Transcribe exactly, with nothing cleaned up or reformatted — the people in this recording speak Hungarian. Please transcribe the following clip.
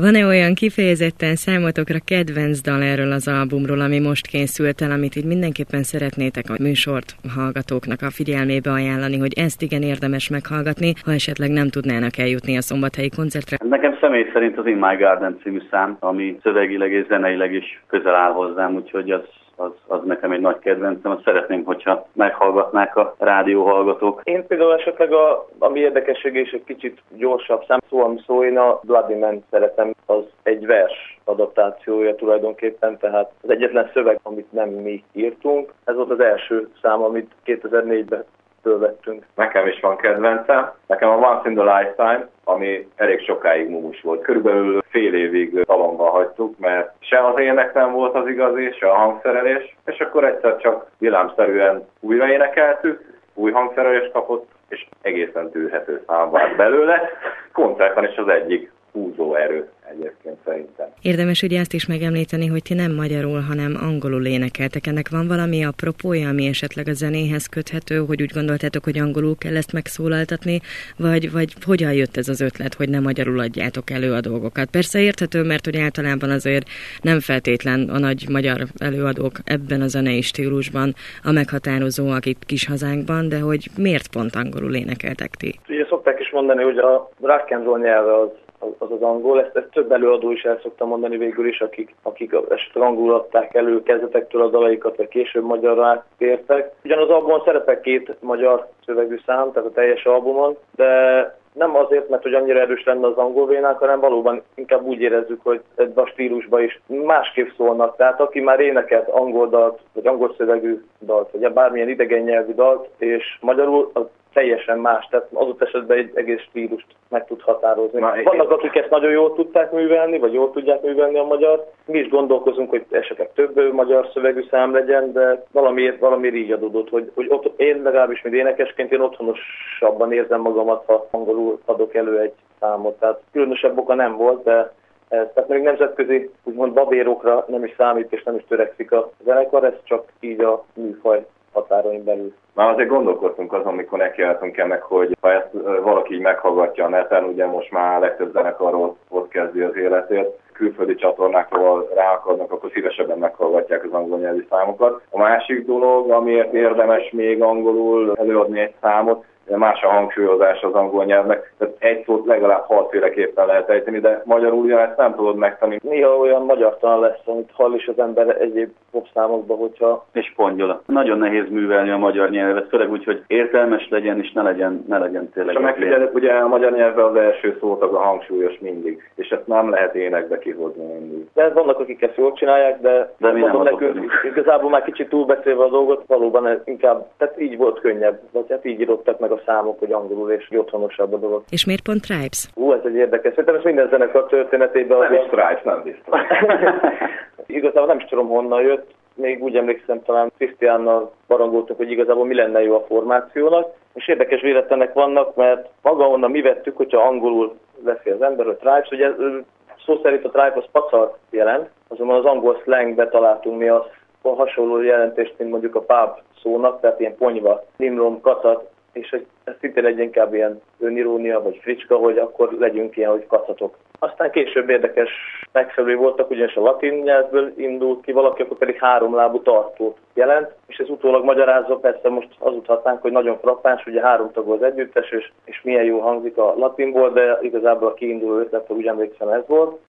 Van-e olyan kifejezetten számotokra kedvenc dal erről az albumról, ami most készült el, amit így mindenképpen szeretnétek a műsort hallgatóknak a figyelmébe ajánlani, hogy ezt igen érdemes meghallgatni, ha esetleg nem tudnának eljutni a szombathelyi koncertre? Nekem személy szerint az In My Garden című szám, ami szövegileg és zeneileg is közel áll hozzám, úgyhogy az Az, az nekem egy nagy kedvencem, azt szeretném, hogyha meghallgatnák a rádióhallgatók. Én például esetleg, a, ami érdekesség és egy kicsit gyorsabb szám, szó, ami szó, én a Bloody Man szeretem, az egy vers adaptációja tulajdonképpen, tehát az egyetlen szöveg, amit nem mi írtunk. Ez volt az első szám, amit kétezer-négyben fölvettünk. Nekem is van kedvencem. Nekem a Once in the Lifetime, ami elég sokáig mumus volt. Körülbelül fél évig talomban hagytuk, mert se az ének nem volt az igazi, se a hangszerelés, és akkor egyszer csak villámszerűen újra énekeltük, új hangszerelést kapott, és egészen tűrhető szám vált belőle. Koncerten is az egyik húzó erő egyébként szerintem. Érdemes ugye azt is megemlíteni, hogy ti nem magyarul, hanem angolul énekeltek. Ennek van valami apropója, ami esetleg a zenéhez köthető, hogy úgy gondoltátok, hogy angolul kell ezt megszólaltatni, vagy, vagy hogyan jött ez az ötlet, hogy nem magyarul adjátok elő a dolgokat? Persze érthető, mert hogy általában azért nem feltétlen a nagy magyar előadók ebben a zenei stílusban a meghatározóak itt kis hazánkban, de hogy miért pont angolul énekeltek ti? Ugye szokták is mondani, hogy a rock and roll nyelve az az az angol, ezt, ezt több előadó is el szokta mondani végül is, akik, akik esetleg angolul adták elő kezdetektől a dalaikat, vagy később magyarra áttértek. Ugyan az albumon szerepel két magyar szövegű szám, tehát a teljes albumon, de nem azért, mert hogy annyira erős lenne az angol vénák, hanem valóban inkább úgy érezzük, hogy ebben a stílusban is másképp szólnak. Tehát aki már énekelt angol dalt, vagy angol szövegű dalt, vagy bármilyen idegen nyelvű dalt, és magyarul, az teljesen más, tehát adott esetben egy egész stílust meg tud határozni. Na, vannak, akik ezt nagyon jól tudták művelni, vagy jól tudják művelni a magyar. Mi is gondolkozunk, hogy esetleg több magyar szövegű szám legyen, de valamiért, valamiért így adódott, hogy, hogy ott, én legalábbis, mint énekesként, én otthonosabban érzem magamat, ha angolul adok elő egy számot. Tehát különösebb oka nem volt, de ez, tehát még nemzetközi, úgymond babérokra nem is számít, és nem is törekszik a zenekar, ez csak így a műfaj határain belül. Már azért gondolkoztunk azon, amikor nekiálltunk ennek, hogy ha ezt valaki így meghallgatja a neten, ugye most már legtöbb zenekarról ott kezdi az életét, külföldi csatornákról ráakadnak, akkor szívesebben meghallgatják az angol nyelvű számokat. A másik dolog, amiért érdemes még angolul előadni egy számot, más a hangsúlyozás az angol nyelvnek, tehát egy szót legalább hatféleképpen lehet ejteni, de magyarul ezt nem tudod megtanulni. Néha olyan magyartalan lesz, amit hall is az ember egyéb popszámokban, hogyha... És pongyola. Nagyon nehéz művelni a magyar nyelvet, főleg úgy, hogy értelmes legyen, és ne legyen, ne legyen tényleg. És ha megfigyelek, ugye a magyar nyelvben az első szót az a hangsúlyos mindig, és ezt nem lehet énekbe kihozni mindig. De vannak, akik ezt jól csinálják, de, de mi mondom nekünk, igazából már kicsit túlbeszélve a dolgot, valóban ez inkább, tehát így volt könnyebb, vagy hát így írottak meg a számok, hogy angolul és otthonosabb a dolog. És miért pont Tribes? Hú, ez egy érdekes. Szerintem ez minden zenekar történetében... Nem is Tribes, nem biztos. Igazából nem is tudom, honnan jött. Még úgy emlékszem, talán Krisztiánnal barangoltunk, hogy igazából mi lenne jó a formációnak. És érdekes véletlenek vannak, mert maga onnan mi vettük, hogyha angolul veszi az ember a Tribes. Ugye szó szerint a Tribe az pacart jelent, azonban az angol slangbe találtunk mi azt a hasonló jelentést, mint mondjuk a pub szónak, tehát ilyen ponyva, limrom, kacat, és ez szintén egy inkább ilyen önirónia, vagy fricska, hogy akkor legyünk ilyen, hogy kacatok. Aztán később érdekes megfelelő voltak, ugyanis a latin nyelvből indult ki valaki, akkor pedig háromlábú tartót jelent, és ez utólag magyarázza, persze most hazudhatnánk, hogy nagyon frappáns, ugye három tagú az együttes, és, és milyen jól hangzik a latinból, de igazából a kiinduló ötlet, úgy emlékszem, ez volt.